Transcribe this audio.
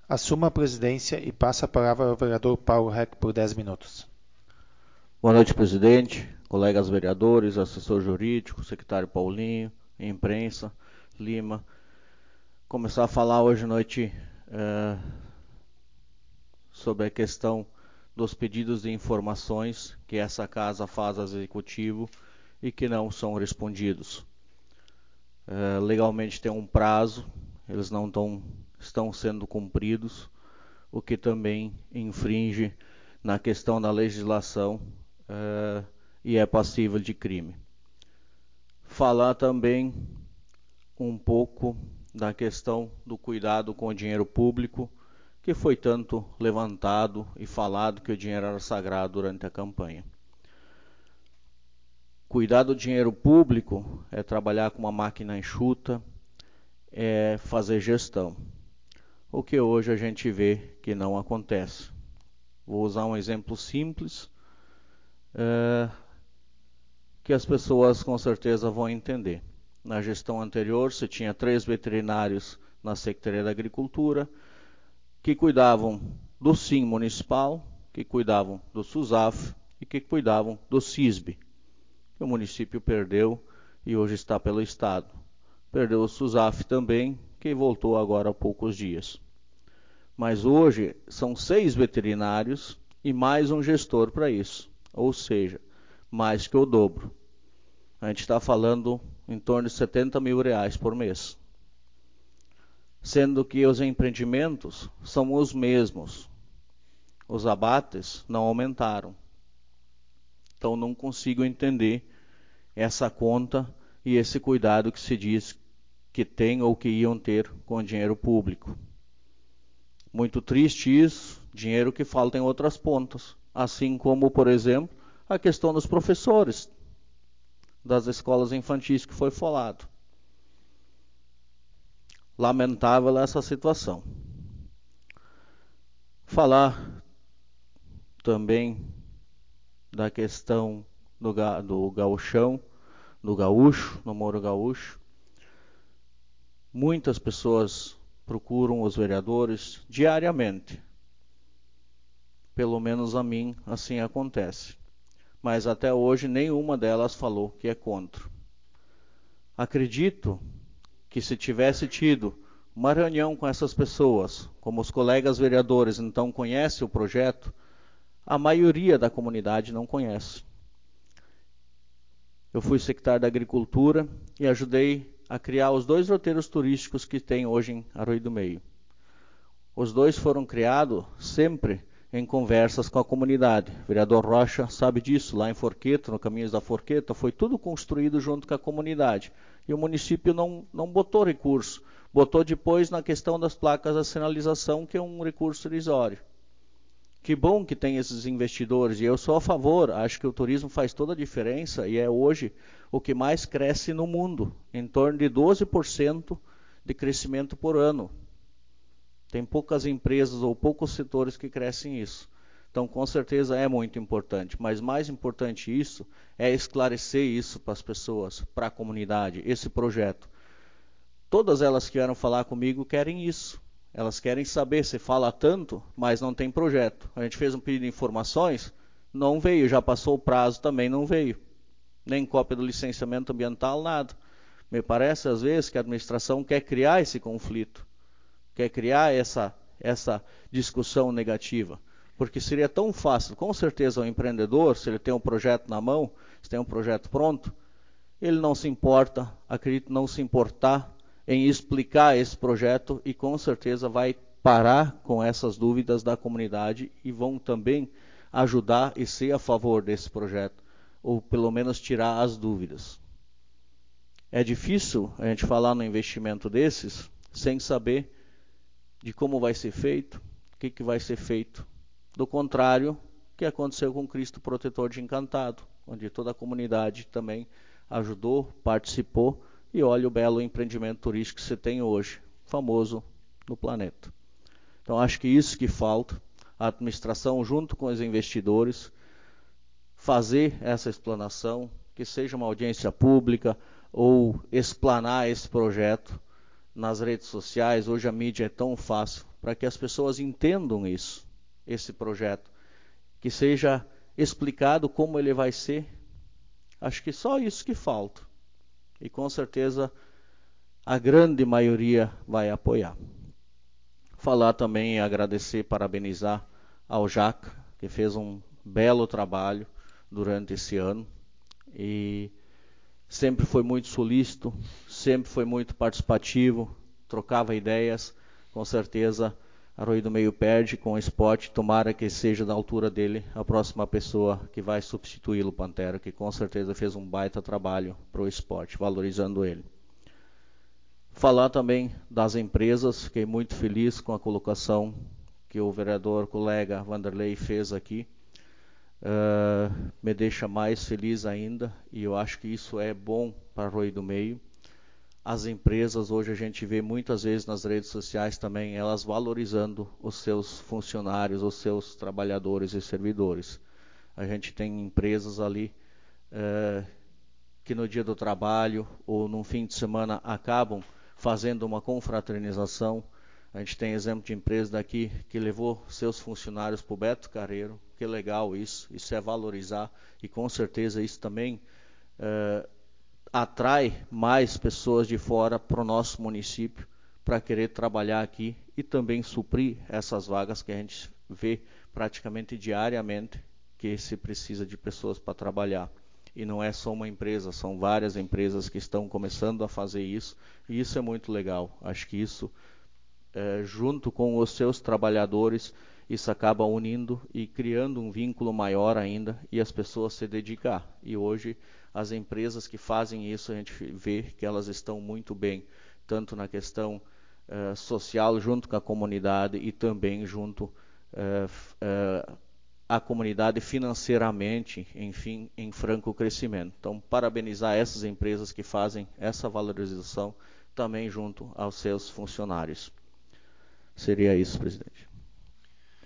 Assuma a presidência e passa a palavra ao vereador Paulo Reck por 10 minutos. Boa noite, presidente, colegas vereadores, assessor jurídico, secretário Paulinho, imprensa, Lima. Começar a falar hoje à noite sobre a questão dos pedidos de informações que essa casa faz ao executivo e que não são respondidos. Legalmente tem um prazo, eles não estão sendo cumpridos, o que também infringe na questão da legislação e é passível de crime. Falar também um pouco da questão do cuidado com o dinheiro público, que foi tanto levantado e falado que o dinheiro era sagrado durante a campanha. Cuidar do dinheiro público é trabalhar com uma máquina enxuta, é fazer gestão. O que hoje a gente vê que não acontece. Vou usar um exemplo simples, que as pessoas com certeza vão entender. Na gestão anterior, se tinha 3 veterinários na Secretaria da Agricultura, que cuidavam do SIM municipal, que cuidavam do SUSAF e que cuidavam do CISB. O município perdeu e hoje está pelo Estado. Perdeu o SUSAF também, que voltou agora há poucos dias. Mas hoje são 6 veterinários e mais um gestor para isso, ou seja, mais que o dobro. A gente está falando em torno de R$ 70.000 por mês. Sendo que os empreendimentos são os mesmos. Os abates não aumentaram. Então não consigo entender essa conta e esse cuidado que se diz que tem ou que iam ter com o dinheiro público. Muito triste isso, dinheiro que falta em outras pontas. Assim como, por exemplo, a questão dos professores das escolas infantis que foi falado. Lamentável essa situação. Falar também da questão do gauchão, do gaúcho, no Moro Gaúcho. Muitas pessoas procuram os vereadores diariamente. Pelo menos a mim assim acontece. Mas até hoje nenhuma delas falou que é contra. Acredito que se tivesse tido uma reunião com essas pessoas, como os colegas vereadores então conhecem o projeto, a maioria da comunidade não conhece. Eu fui secretário da Agricultura e ajudei a criar os 2 roteiros turísticos que tem hoje em Arroio do Meio. Os 2 foram criados sempre em conversas com a comunidade. O vereador Rocha sabe disso, lá em Forqueta, no Caminhos da Forqueta, foi tudo construído junto com a comunidade. E o município não botou recurso, botou depois na questão das placas de sinalização, que é um recurso irrisório. Que bom que tem esses investidores, e eu sou a favor, acho que o turismo faz toda a diferença e é hoje o que mais cresce no mundo, em torno de 12% de crescimento por ano. Tem poucas empresas ou poucos setores que crescem isso. Então, com certeza é muito importante, mas mais importante isso é esclarecer isso para as pessoas, para a comunidade, esse projeto. Todas elas que vieram falar comigo querem isso. Elas querem saber, se fala tanto, mas não tem projeto. A gente fez um pedido de informações, não veio, já passou o prazo, também não veio. Nem cópia do licenciamento ambiental, nada. Me parece, às vezes, que a administração quer criar esse conflito, quer criar essa discussão negativa. Porque seria tão fácil, com certeza o empreendedor, se ele tem um projeto na mão, se tem um projeto pronto, ele não se importa, acredito não se importar em explicar esse projeto e com certeza vai parar com essas dúvidas da comunidade e vão também ajudar e ser a favor desse projeto, ou pelo menos tirar as dúvidas. É difícil a gente falar no investimento desses sem saber de como vai ser feito, o que vai ser feito. Do contrário, o que aconteceu com Cristo Protetor de Encantado, onde toda a comunidade também ajudou, participou, e olha o belo empreendimento turístico que você tem hoje, famoso no planeta. Então acho que isso que falta, a administração junto com os investidores, fazer essa explanação, que seja uma audiência pública ou explanar esse projeto nas redes sociais. Hoje a mídia é tão fácil para que as pessoas entendam esse projeto, que seja explicado como ele vai ser. Acho que só isso que falta. E com certeza a grande maioria vai apoiar. Falar também e agradecer, parabenizar ao Jaca, que fez um belo trabalho durante esse ano e sempre foi muito solícito, sempre foi muito participativo, trocava ideias. Com certeza Arroio do Meio perde com o esporte, tomara que seja da altura dele a próxima pessoa que vai substituí-lo, Pantera, que com certeza fez um baita trabalho para o esporte, valorizando ele. Falar também das empresas, fiquei muito feliz com a colocação que o vereador colega Vanderlei fez aqui. Me deixa mais feliz ainda, e eu acho que isso é bom para Arroio do Meio. As empresas, hoje a gente vê muitas vezes nas redes sociais também, elas valorizando os seus funcionários, os seus trabalhadores e servidores. A gente tem empresas ali que no dia do trabalho ou no fim de semana acabam fazendo uma confraternização. A gente tem exemplo de empresa daqui que levou seus funcionários para o Beto Carreiro. Que legal isso é valorizar, e com certeza isso também atrai mais pessoas de fora para o nosso município para querer trabalhar aqui e também suprir essas vagas que a gente vê praticamente diariamente que se precisa de pessoas para trabalhar. E não é só uma empresa, são várias empresas que estão começando a fazer isso, e isso é muito legal. Acho que isso, junto com os seus trabalhadores, isso acaba unindo e criando um vínculo maior ainda, e as pessoas se dedicar. E hoje as empresas que fazem isso, a gente vê que elas estão muito bem, tanto na questão social junto com a comunidade e também junto a comunidade financeiramente, enfim, em franco crescimento. Então, parabenizar essas empresas que fazem essa valorização também junto aos seus funcionários. Seria isso, presidente.